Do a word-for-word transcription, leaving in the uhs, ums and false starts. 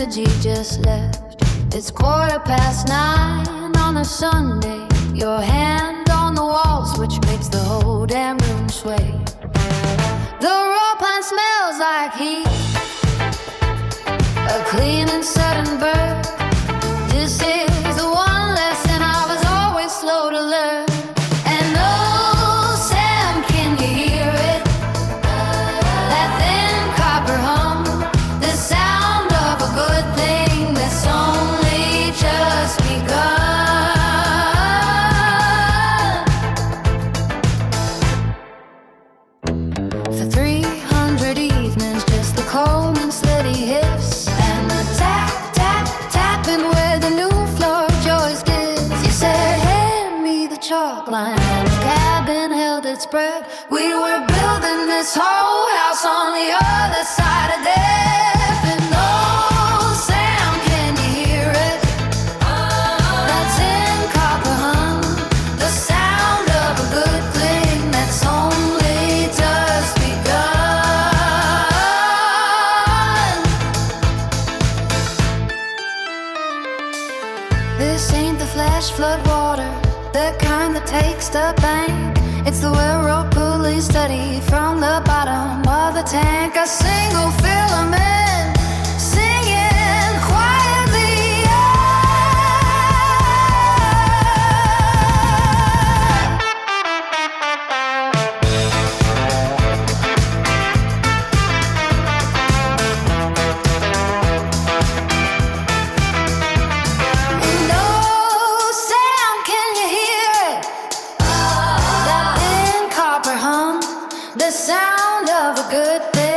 energy just left. It's quarter past nine on a Sunday. Your hand on the walls, which makes the whole damn room sway. The raw pine smells like heat, a clean and sudden birth. This is the one lesson I was always slow to learn. And oh, Sam, can you hear it? That thin copper hum, the sound of a good thing that's only just begun. For three hundred evenings, just the cold and steady hiss, and the tap, tap, tapping where the new floor joist is. You said, hand me the chalk line, and the cabin held its breath. We were building this whole house on the other side of death. And oh, Sam, can you hear it? That tin copper hum, the sound of a good thing that's only just begun. This ain't the flash flood water, the kind that takes the bank. It's the railroad pulley steady from the bottom of the tank. A single filament singing quietly. And oh, Sam, can you hear it? That thin copper hum, the sound of a good thing.